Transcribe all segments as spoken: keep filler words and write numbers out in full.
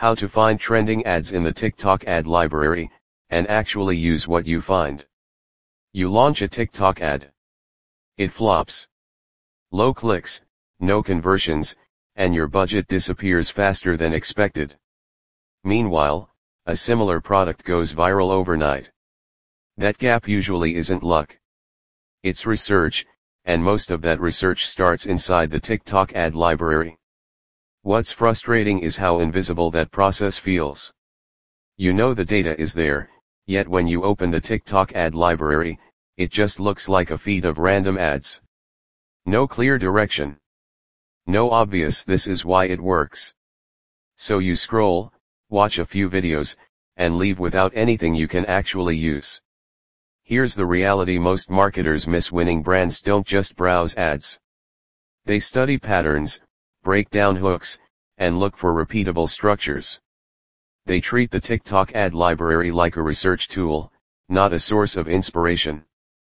How to find trending ads in the TikTok ad library, and actually use what you find. You launch a TikTok ad. It flops. Low clicks, no conversions, and your budget disappears faster than expected. Meanwhile, a similar product goes viral overnight. That gap usually isn't luck. It's research, and most of that research starts inside the TikTok ad library. What's frustrating is how invisible that process feels. You know the data is there, yet when you open the TikTok ad library, it just looks like a feed of random ads. No clear direction. No obvious "this is why it works." So you scroll, watch a few videos, and leave without anything you can actually use. Here's the reality most marketers miss: winning brands don't just browse ads. They study patterns, break down hooks, and look for repeatable structures. They treat the TikTok ad library like a research tool, not a source of inspiration.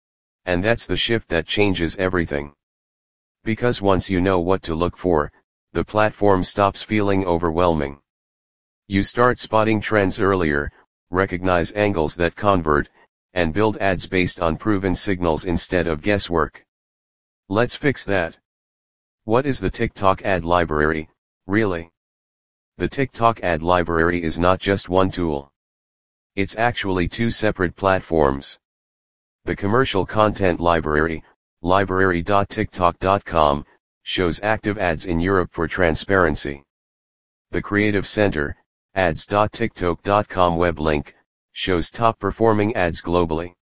And that's the shift that changes everything. Because once you know what to look for, the platform stops feeling overwhelming. You start spotting trends earlier, recognize angles that convert, and build ads based on proven signals instead of guesswork. Let's fix that. What is the TikTok ad library, really? The TikTok ad library is not just one tool. It's actually two separate platforms. The commercial content library, library dot tiktok dot com, shows active ads in Europe for transparency. The Creative Center, ads dot tiktok dot com web link, shows top-performing ads globally.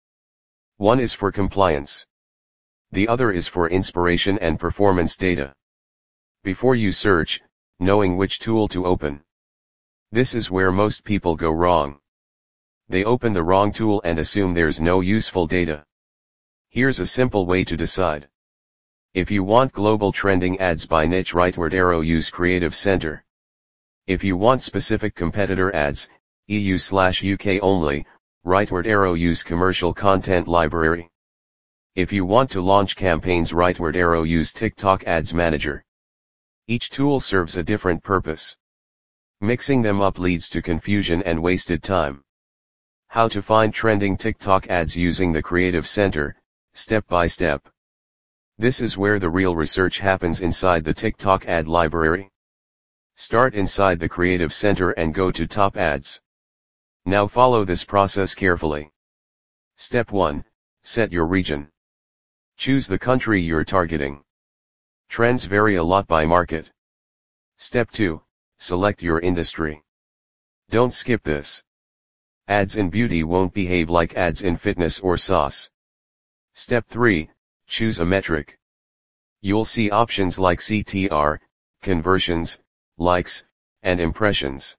One is for compliance. The other is for inspiration and performance data. Before you search, knowing which tool to open. This is where most people go wrong. They open the wrong tool and assume there's no useful data. Here's a simple way to decide. If you want global trending ads by niche, rightward arrow, use Creative Center. If you want specific competitor ads, E U slash U K only, rightward arrow, use Commercial Content Library. If you want to launch campaigns, rightward arrow, use TikTok Ads Manager. Each tool serves a different purpose. Mixing them up leads to confusion and wasted time. How to find trending TikTok ads using the Creative Center, step by step. This is where the real research happens inside the TikTok ad library. Start inside the Creative Center and go to Top Ads. Now follow this process carefully. Step one. Set your region. Choose the country you're targeting. Trends vary a lot by market. Step two. Select your industry. Don't skip this. Ads in beauty won't behave like ads in fitness or sauce. Step three. Choose a metric. You'll see options like C T R, conversions, likes, and impressions.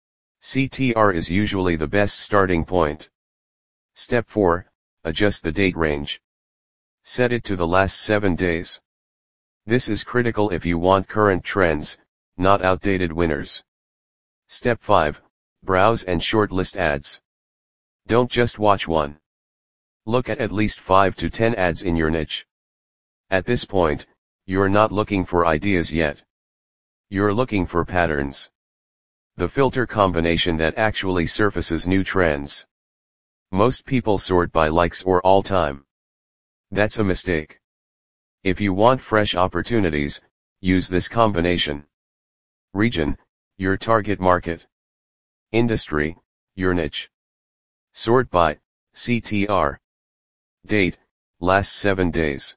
C T R is usually the best starting point. Step four. Adjust the date range. Set it to the last seven days. This is critical if you want current trends, not outdated winners. Step five. Browse and shortlist ads. Don't just watch one. Look at at least five to ten ads in your niche. At this point, you're not looking for ideas yet. You're looking for patterns. The filter combination that actually surfaces new trends. Most people sort by likes or all time. That's a mistake. If you want fresh opportunities, use this combination. Region, your target market. Industry, your niche. Sort by C T R. Date, last seven days.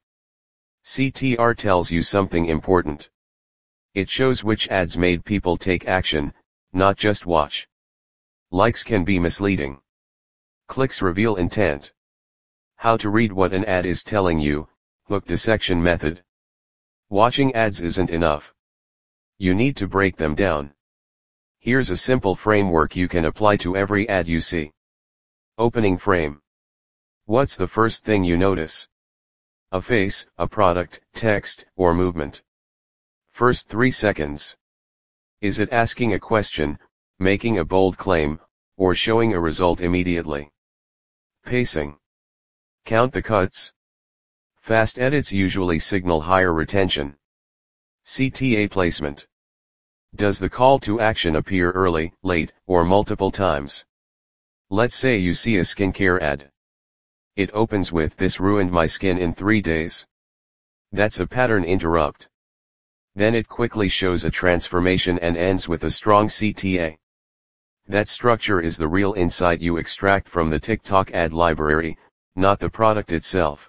C T R tells you something important. It shows which ads made people take action, not just watch. Likes can be misleading. Clicks reveal intent. How to read what an ad is telling you, hook dissection method. Watching ads isn't enough. You need to break them down. Here's a simple framework you can apply to every ad you see. Opening frame. What's the first thing you notice? A face, a product, text, or movement. First three seconds. Is it asking a question, making a bold claim, or showing a result immediately? Pacing. Count the cuts. Fast edits usually signal higher retention. C T A placement. Does the call to action appear early, late, or multiple times? Let's say you see a skincare ad. It opens with "This ruined my skin in three days." That's a pattern interrupt. Then it quickly shows a transformation and ends with a strong C T A. That structure is the real insight you extract from the TikTok ad library, not the product itself.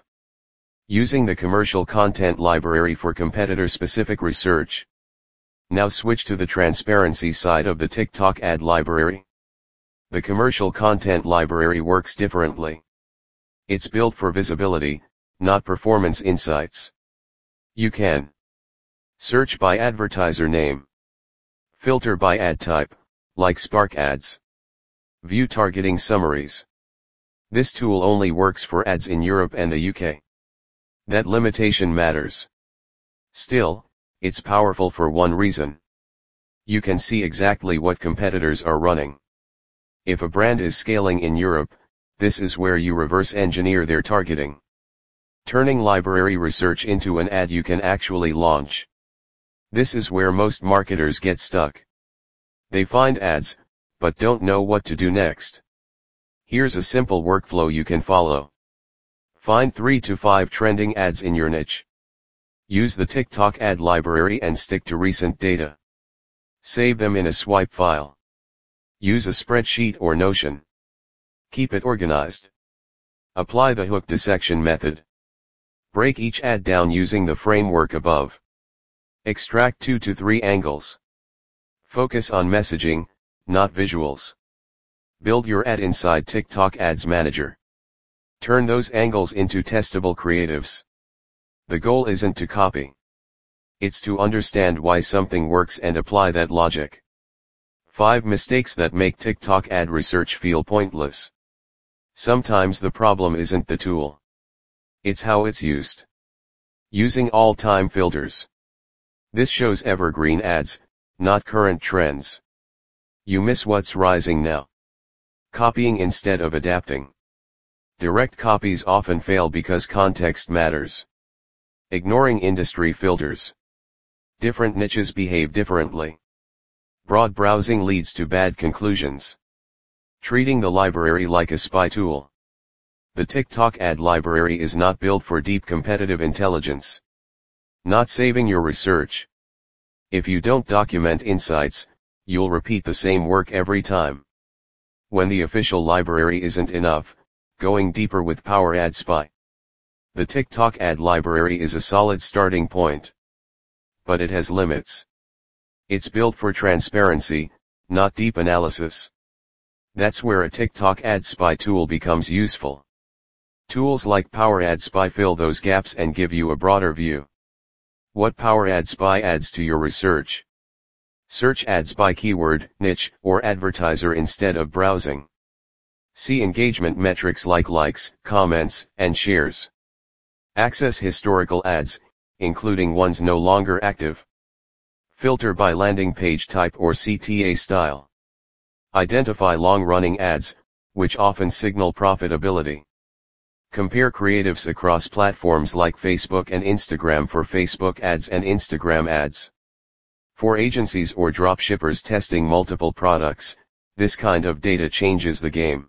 Using the commercial content library for competitor-specific research. Now switch to the transparency side of the TikTok ad library. The commercial content library works differently. It's built for visibility, not performance insights. You can search by advertiser name, filter by ad type, like Spark Ads, view targeting summaries. This tool only works for ads in Europe and the U K. That limitation matters. Still, it's powerful for one reason. You can see exactly what competitors are running. If a brand is scaling in Europe, this is where you reverse engineer their targeting. Turning library research into an ad you can actually launch. This is where most marketers get stuck. They find ads, but don't know what to do next. Here's a simple workflow you can follow. Find three to five trending ads in your niche. Use the TikTok ad library and stick to recent data. Save them in a swipe file. Use a spreadsheet or Notion. Keep it organized. Apply the hook dissection method. Break each ad down using the framework above. Extract two to three angles. Focus on messaging, not visuals. Build your ad inside TikTok Ads Manager. Turn those angles into testable creatives. The goal isn't to copy. It's to understand why something works and apply that logic. five Mistakes that make TikTok ad research feel pointless. Sometimes the problem isn't the tool. It's how it's used. Using all-time filters. This shows evergreen ads, not current trends. You miss what's rising now. Copying instead of adapting. Direct copies often fail because context matters. Ignoring industry filters. Different niches behave differently. Broad browsing leads to bad conclusions. Treating the library like a spy tool. The TikTok ad library is not built for deep competitive intelligence. Not saving your research. If you don't document insights, you'll repeat the same work every time. When the official library isn't enough, going deeper with Power Ad Spy. The TikTok ad library is a solid starting point. But it has limits. It's built for transparency, not deep analysis. That's where a TikTok Ad Spy tool becomes useful. Tools like Power Ad Spy fill those gaps and give you a broader view. What Power Ad Spy adds to your research? Search ads by keyword, niche, or advertiser instead of browsing. See engagement metrics like likes, comments, and shares. Access historical ads, including ones no longer active. Filter by landing page type or C T A style. Identify long-running ads, which often signal profitability. Compare creatives across platforms like Facebook and Instagram for Facebook ads and Instagram ads. For agencies or dropshippers testing multiple products, this kind of data changes the game.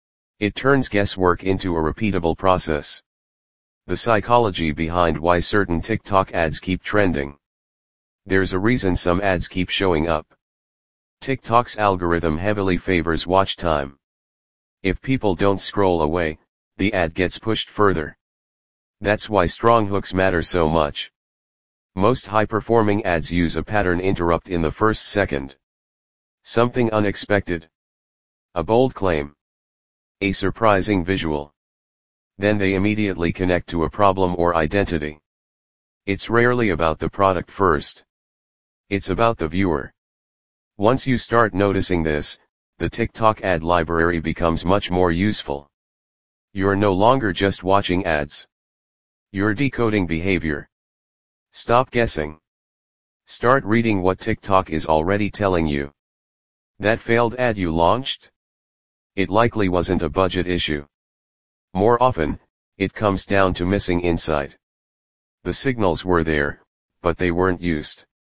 It turns guesswork into a repeatable process. The psychology behind why certain TikTok ads keep trending. There's a reason some ads keep showing up. TikTok's algorithm heavily favors watch time. If people don't scroll away, the ad gets pushed further. That's why strong hooks matter so much. Most high-performing ads use a pattern interrupt in the first second. Something unexpected. A bold claim. A surprising visual. Then they immediately connect to a problem or identity. It's rarely about the product first. It's about the viewer. Once you start noticing this, the TikTok ad library becomes much more useful. You're no longer just watching ads. You're decoding behavior. Stop guessing. Start reading what TikTok is already telling you. That failed ad you launched? It likely wasn't a budget issue. More often, it comes down to missing insight. The signals were there, but they weren't used.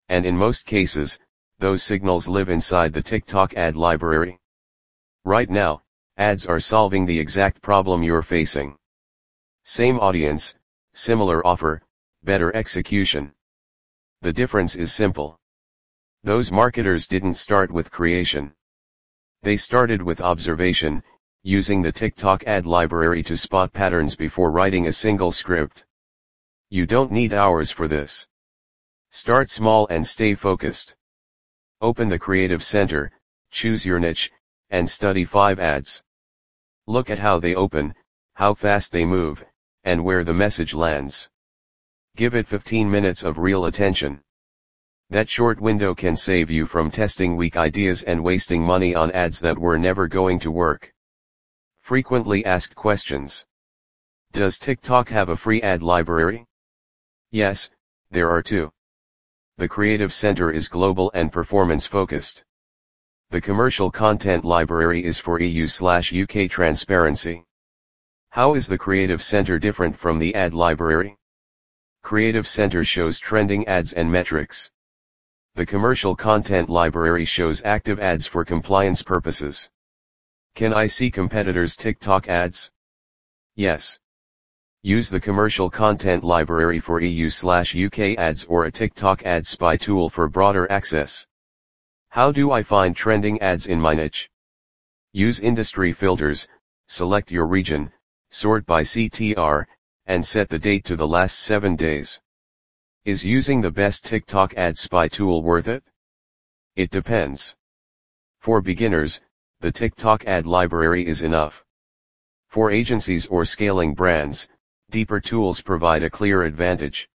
and in most cases, those signals live inside the TikTok ad library. Right now, ads are solving the exact problem you're facing. Same audience, similar offer, better execution. The difference is simple. Those marketers didn't start with creation. They started with observation, using the TikTok ad library to spot patterns before writing a single script. You don't need hours for this. Start small and stay focused. Open the Creative Center, choose your niche, and study five ads. Look at how they open, how fast they move, and where the message lands. Give it fifteen minutes of real attention. That short window can save you from testing weak ideas and wasting money on ads that were never going to work. Frequently asked questions. Does TikTok have a free ad library? Yes, there are two. The Creative Center is global and performance-focused. The Commercial Content Library is for E U slash U K transparency. How is the Creative Center different from the ad library? Creative Center shows trending ads and metrics. The Commercial Content Library shows active ads for compliance purposes. Can I see competitors' TikTok ads? Yes. Use the Commercial Content Library for E U slash U K ads or a TikTok ad spy tool for broader access. How do I find trending ads in my niche? Use industry filters, select your region, sort by C T R, and set the date to the last seven days. Is using the best TikTok ad spy tool worth it? It depends. For beginners, the TikTok ad library is enough. For agencies or scaling brands, deeper tools provide a clear advantage.